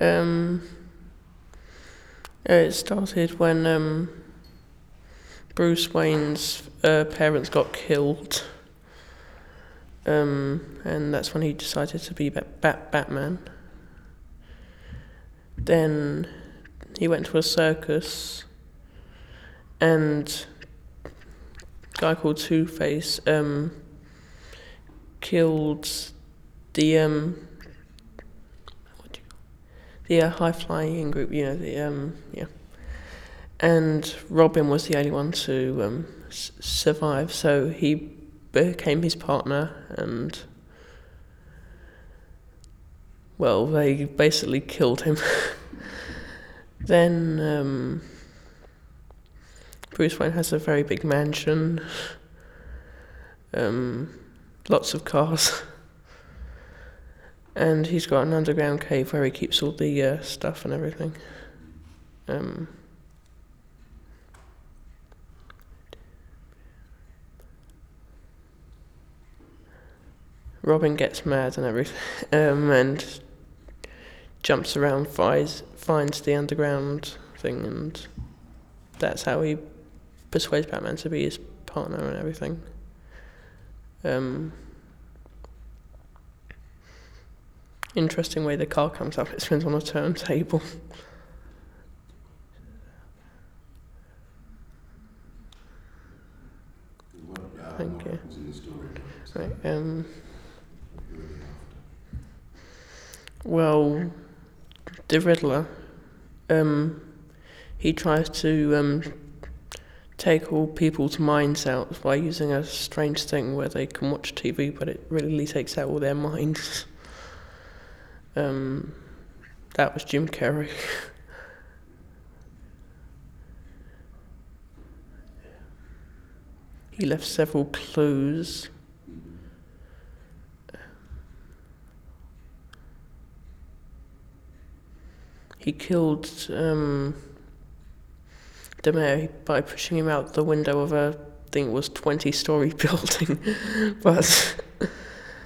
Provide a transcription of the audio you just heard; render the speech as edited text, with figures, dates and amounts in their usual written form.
Um, it started when Bruce Wayne's parents got killed. And that's when he decided to be Batman. Then he went to a circus, and a guy called Two-Face killed the high-flying group, yeah. And Robin was the only one to survive, so he became his partner, and well, they basically killed him. Then Bruce Wayne has a very big mansion, lots of cars, and he's got an underground cave where he keeps all the stuff and everything. Robin gets mad and everything, and jumps around, finds the underground thing, and that's how he persuades Batman to be his partner and everything. Interesting way the car comes up, it spins on a turntable. Thank you. Right, well, the Riddler, he tries to take all people's minds out by using a strange thing where they can watch TV, but it really takes out all their minds. That was Jim Carrey. He left several clues. He killed the mayor by pushing him out the window of a, I think it was 20-story building, but